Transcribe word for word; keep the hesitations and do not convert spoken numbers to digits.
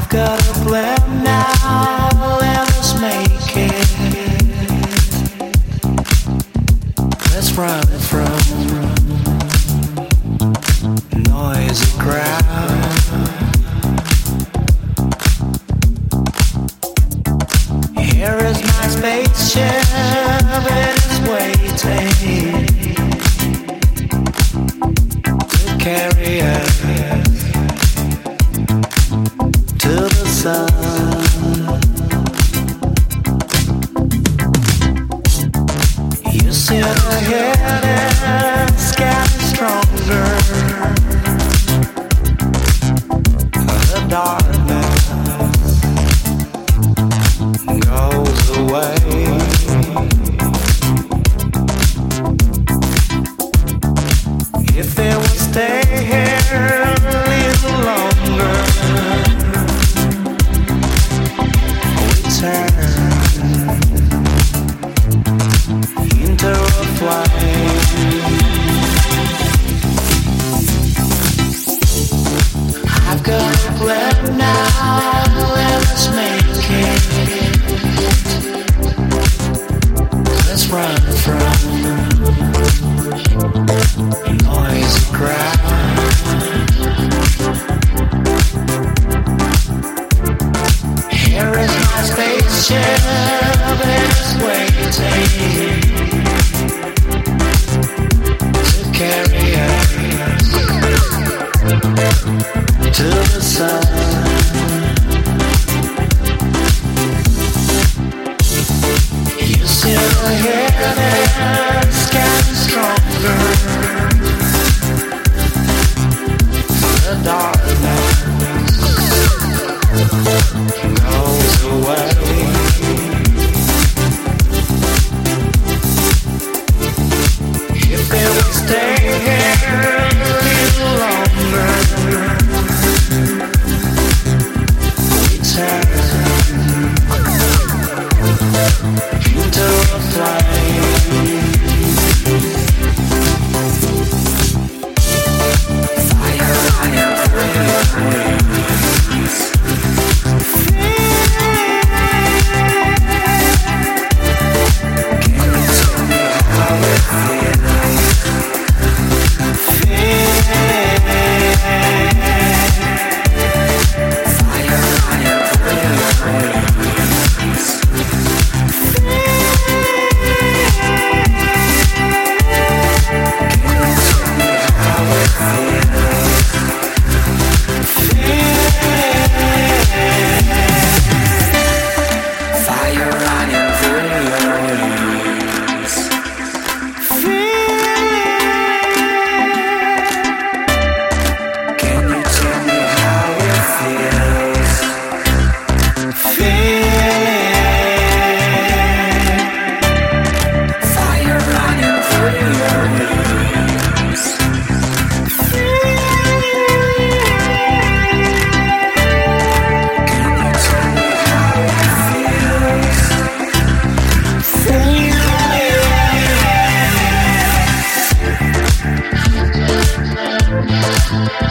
got a plan now, let us make it. Let's run from noisy crowd. Here is my spaceship, it is waiting to carry us to the sun. You see the head is getting stronger. The darkness goes away. If they will stay here a little longer, turn into a flame. I've got a plan now, let's make it. Let's run from a noisy crowd. Here is my spaceship, it's waiting to carry us to the sun. You see the head is getting stronger. The darkness goes away. If they will stay here a little longer, we turn into a flame. Fire, fire, fire. We'll be right back.